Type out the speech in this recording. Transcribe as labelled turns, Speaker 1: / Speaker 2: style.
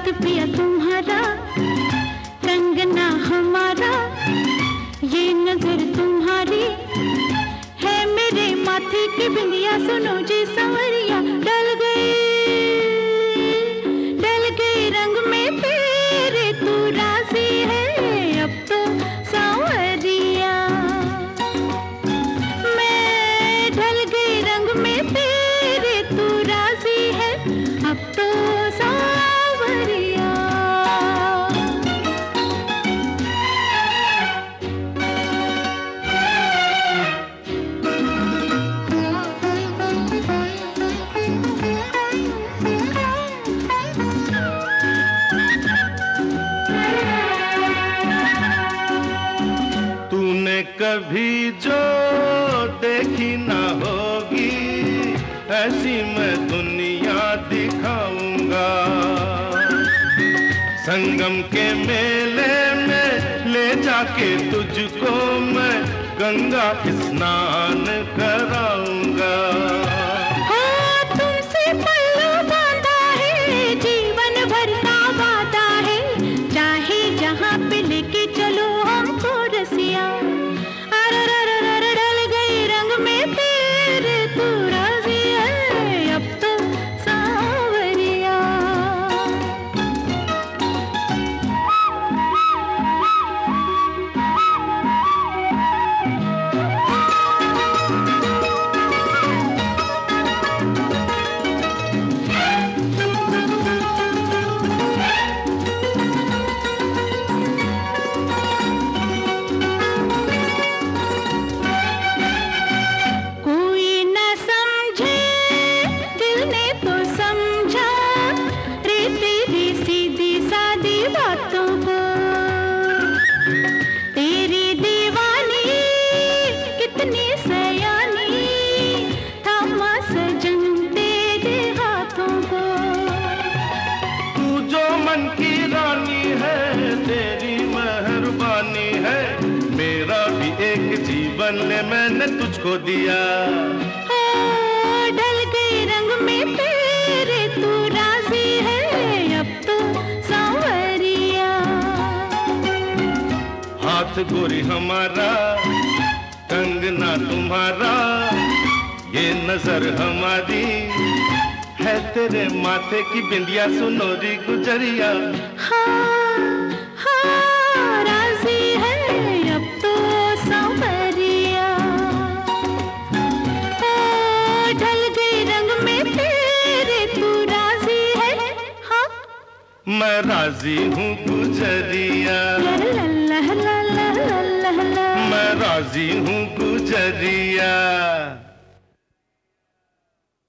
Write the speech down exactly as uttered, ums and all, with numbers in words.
Speaker 1: पिया तुम्हारा, कंगना हमारा, ये नजर तुम्हारी है मेरे माथे की बिंदिया। सुनो जी संवरिया, डल गई डल गई रंग में तेरे, तू राजी है अब तो सांवरिया। मैं ढल गई रंग में तेरे, तू राजी है अब तो सांवरिया।
Speaker 2: तूने कभी जो देखी ना होगी, ऐसी मैं दुनिया दिखाऊंगा। संगम के मेले में ले जाके तुझको मैं गंगा स्नान कराऊंगा।
Speaker 1: हाँ, तुमसे पल्लू बांधा है, जीवन भर का वादा है, चाहे जहाँ पे लेके चलो हमको रसिया। अररररर ढल गई रंग में तेरे, तू राजी है अब तो सांवरिया। कोई न समझे दिल ने तो समझा रे तेरी सीधी सादी बातों को। तेरी दीवानी कितनी सयानी, थामा सजन तेरे हाथों को।
Speaker 2: तू जो मन की रानी है, तेरी मेहरबानी है, मेरा भी एक जीवन ले मैंने तुझको दिया।
Speaker 1: हाँ, ढल गई रंग में तेरे, तू राजी है अब तो सांवरिया।
Speaker 2: हाथ गोरी हमारा, कंगना तुम्हारा, ये नजर हमारी है तेरे माथे की बिंदिया। सुनोरी गुजरिया,
Speaker 1: हाँ हाँ राजी है अब तो सांवरिया। हाँ, ढल गई रंग में तेरे, तू राजी है। हाँ,
Speaker 2: मैं राजी हूँ गुजरिया,
Speaker 1: ला ला ला ला ला ला ला।
Speaker 2: मैं राजी हूँ गुजरिया।